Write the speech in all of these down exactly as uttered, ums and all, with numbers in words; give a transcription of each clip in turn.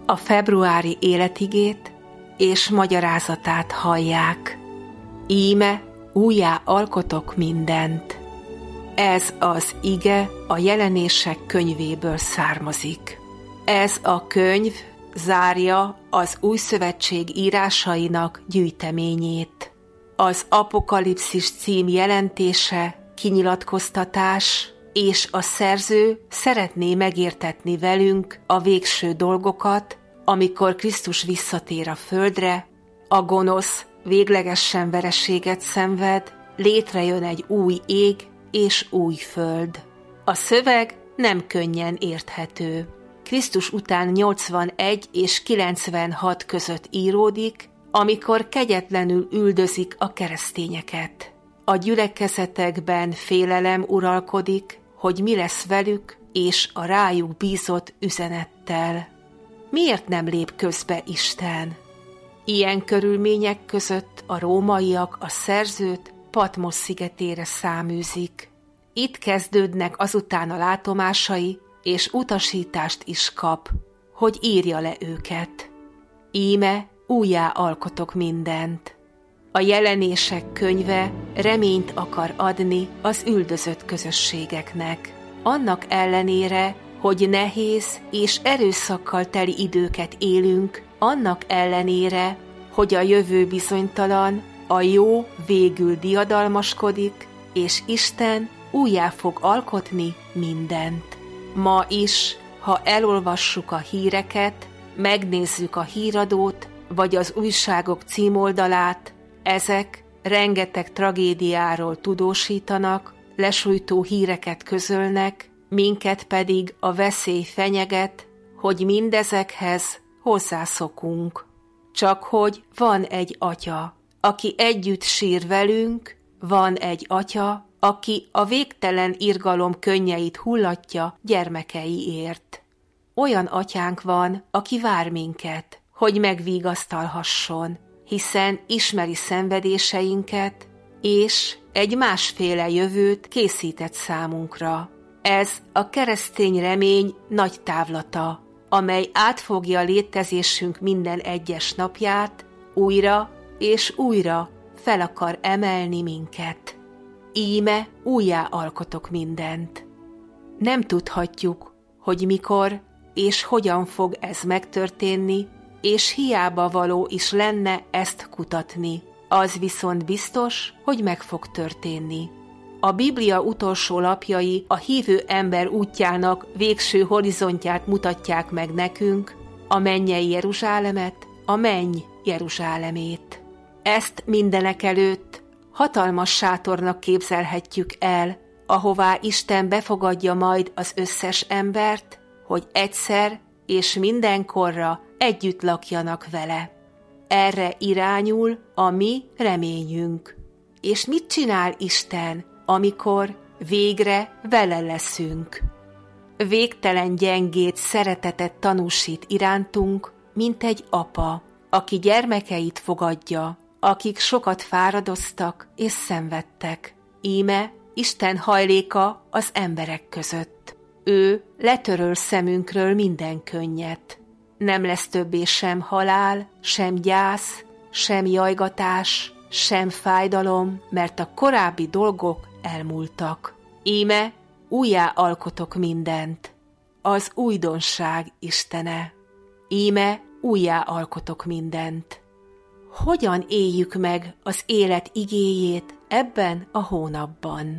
A februári életigét és magyarázatát hallják. Íme újjá alkotok mindent. Ez az ige a Jelenések könyvéből származik. Ez a könyv zárja az Új Szövetség írásainak gyűjteményét. Az Apokalipszis cím jelentése, kinyilatkoztatás, és a szerző szeretné megértetni velünk a végső dolgokat, amikor Krisztus visszatér a földre, a gonosz véglegesen vereséget szenved, létrejön egy új ég és új föld. A szöveg nem könnyen érthető. Krisztus után nyolcvanegy és kilencvenhat között íródik, amikor kegyetlenül üldözik a keresztényeket. A gyülekezetekben félelem uralkodik, hogy mi lesz velük és a rájuk bízott üzenettel. Miért nem lép közbe Isten? Ilyen körülmények között a rómaiak a szerzőt Patmos szigetére száműzik. Itt kezdődnek azután a látomásai, és utasítást is kap, hogy írja le őket. Íme újjá alkotok mindent. A Jelenések könyve reményt akar adni az üldözött közösségeknek. Annak ellenére, hogy nehéz és erőszakkal teli időket élünk, annak ellenére, hogy a jövő bizonytalan, a jó végül diadalmaskodik, és Isten újjá fog alkotni mindent. Ma is, ha elolvassuk a híreket, megnézzük a híradót, vagy az újságok címoldalát, ezek rengeteg tragédiáról tudósítanak, lesújtó híreket közölnek, minket pedig a veszély fenyeget, hogy mindezekhez hozzászokunk. Csak hogy van egy Atya, aki együtt sír velünk, van egy Atya, aki a végtelen irgalom könnyeit hullatja gyermekeiért. Olyan Atyánk van, aki vár minket, hogy megvigasztalhasson, hiszen ismeri szenvedéseinket, és egy másféle jövőt készített számunkra. Ez a keresztény remény nagy távlata, amely átfogja létezésünk minden egyes napját, újra és újra fel akar emelni minket. Íme újjá alkotok mindent. Nem tudhatjuk, hogy mikor és hogyan fog ez megtörténni, és hiába való is lenne ezt kutatni. Az viszont biztos, hogy meg fog történni. A Biblia utolsó lapjai a hívő ember útjának végső horizontját mutatják meg nekünk, a mennyei Jeruzsálemet, a menny Jeruzsálemét. Ezt mindenekelőtt hatalmas sátornak képzelhetjük el, ahová Isten befogadja majd az összes embert, hogy egyszer és mindenkorra együtt lakjanak vele. Erre irányul a mi reményünk. És mit csinál Isten, amikor végre vele leszünk? Végtelen gyengét, szeretetet tanúsít irántunk, mint egy apa, aki gyermekeit fogadja, akik sokat fáradoztak és szenvedtek. Íme Isten hajléka az emberek között. Ő letöröl szemünkről minden könnyet. Nem lesz többé sem halál, sem gyász, sem jajgatás, sem fájdalom, mert a korábbi dolgok elmúltak. Íme újjá alkotok mindent. Az újdonság Istene. Íme újjá alkotok mindent. Hogyan éljük meg az élet igéjét ebben a hónapban?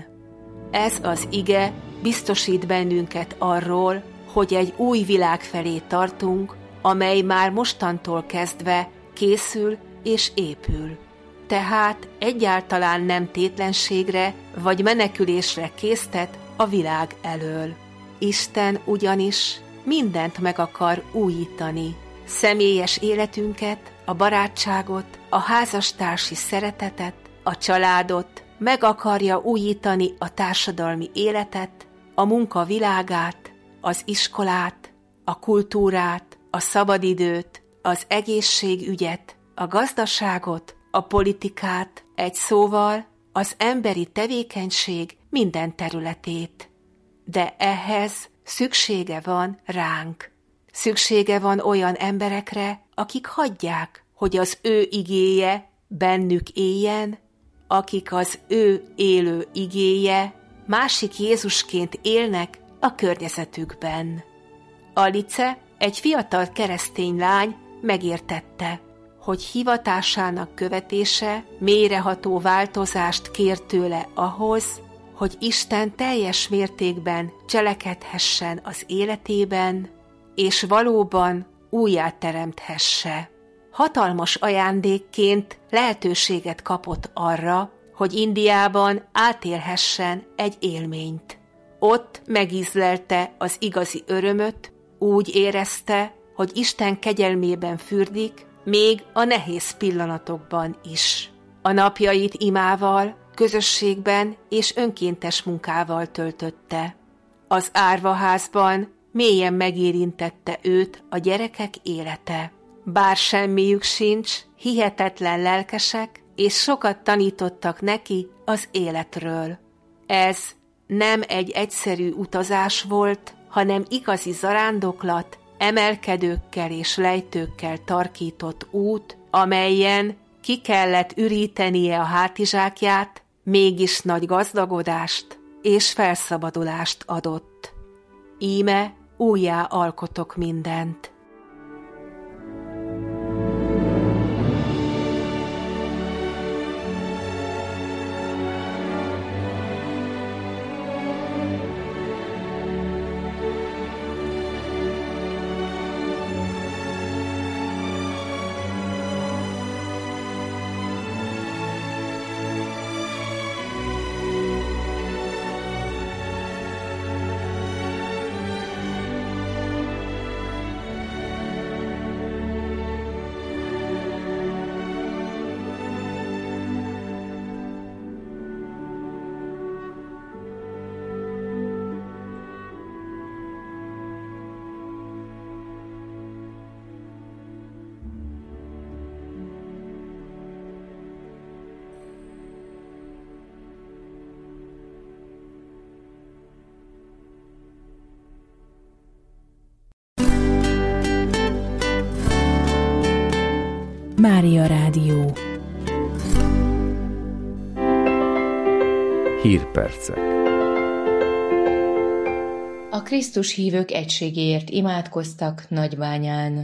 Ez az ige biztosít bennünket arról, hogy egy új világ felé tartunk, amely már mostantól kezdve készül és épül. Tehát egyáltalán nem tétlenségre vagy menekülésre késztet a világ elől. Isten ugyanis mindent meg akar újítani. Személyes életünket, a barátságot, a házastársi szeretetet, a családot, meg akarja újítani a társadalmi életet, a munka világát, az iskolát, a kultúrát, a szabadidőt, az egészségügyet, a gazdaságot, a politikát, egy szóval az emberi tevékenység minden területét. De ehhez szüksége van ránk. Szüksége van olyan emberekre, akik hagyják, hogy az ő igéje bennük éljen, akik az ő élő igéje másik Jézusként élnek a környezetükben. Alice, egy fiatal keresztény lány megértette, hogy hivatásának követése mélyreható változást kér tőle ahhoz, hogy Isten teljes mértékben cselekedhessen az életében, és valóban újjáteremthesse. Hatalmas ajándékként lehetőséget kapott arra, hogy Indiában átélhessen egy élményt. Ott megízlelte az igazi örömöt, úgy érezte, hogy Isten kegyelmében fürdik, még a nehéz pillanatokban is. A napjait imával, közösségben és önkéntes munkával töltötte. Az árvaházban mélyen megérintette őt a gyerekek élete. Bár semmiük sincs, hihetetlen lelkesek, és sokat tanítottak neki az életről. Ez nem egy egyszerű utazás volt, hanem igazi zarándoklat, emelkedőkkel és lejtőkkel tarkított út, amelyen ki kellett ürítenie a hátizsákját, mégis nagy gazdagodást és felszabadulást adott. Íme újjá alkotok mindent. Mária Rádió. Hírpercek. A Krisztus hívők egységéért imádkoztak Nagybányán.